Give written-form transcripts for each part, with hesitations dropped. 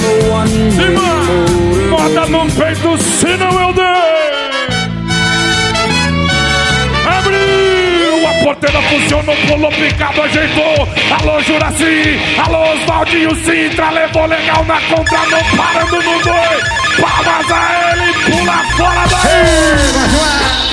Cima, bota no peito, senão eu dei. Abriu, a porteira funcionou, pulou picado, ajeitou. Alô Juraci, alô Oswaldinho Sintra, levou legal na contra, não parando no dois. Palmas a ele, pula fora daí.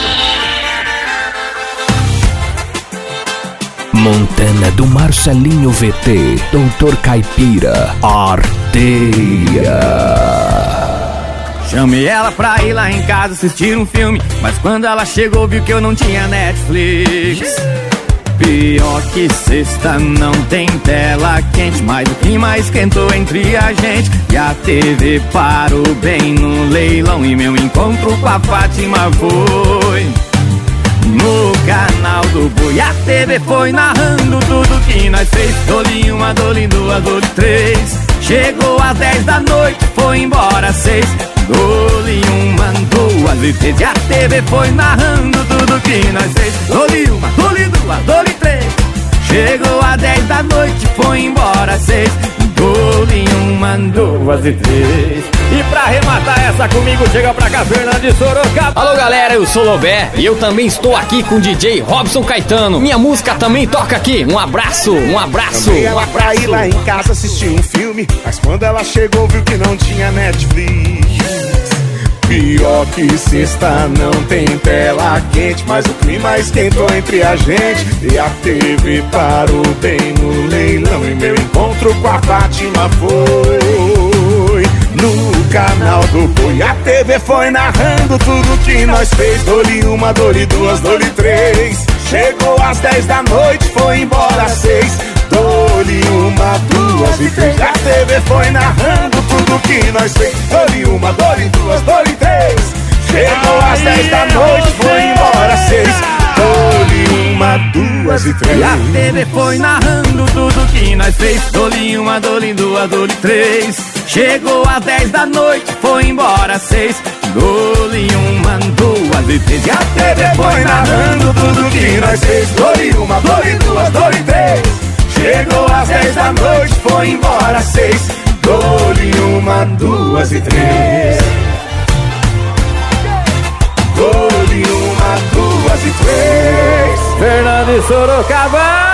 Montana do Marcelinho VT, Doutor Caipira, Arteira. Chamei ela pra ir lá em casa assistir um filme, mas quando ela chegou viu que eu não tinha Netflix. Pior que sexta não tem tela quente, mas o clima esquentou entre a gente. E a TV parou bem no leilão e meu encontro com a Fátima foi no canal do Boi. A TV foi narrando tudo que nós fez. Dole uma, dole duas, dole três. Chegou às 10 da noite, foi embora às 6. Dole uma, duas e três. E a TV foi narrando tudo que nós fez. Dole uma, dole duas, dole três. Chegou às 10 da noite, foi embora às 6. Dole uma, duas e três. E pra arrematar essa comigo, chega pra cá, Fernando de Sorocaba. Alô galera, eu sou Lobé e eu também estou aqui com o DJ Robson Caetano. Minha música também toca aqui. Um abraço, um abraço. Chamei ela pra ir lá em casa assistir um filme, mas quando ela chegou viu que não tinha Netflix. Pior que sexta não tem tela quente, mas o clima esquentou entre a gente. E a TV parou bem no leilão e meu encontro com a Fátima foi no canal do Boi. A TV foi narrando tudo que nós fez. Dole uma, dole duas, dole três. Chegou às 10 da noite, foi embora às 6. Dole uma, duas e três. A TV foi narrando tudo que nós fez. Dole uma, dole duas, dole três. Chegou às 10 da noite, foi embora às 6. Dole uma, duas e três. E a TV foi narrando tudo que nós fez. Dole uma, dole duas, dole três. Chegou às 10 da noite, foi embora às 6. Dole uma, duas e três. E a TV foi narrando tudo que nós fez. Dole uma, dole duas, dole três. Chegou às 10 da noite, foi embora às 6. Dole uma, duas e três. Dole uma, duas e três. Fernando de Sorocaba.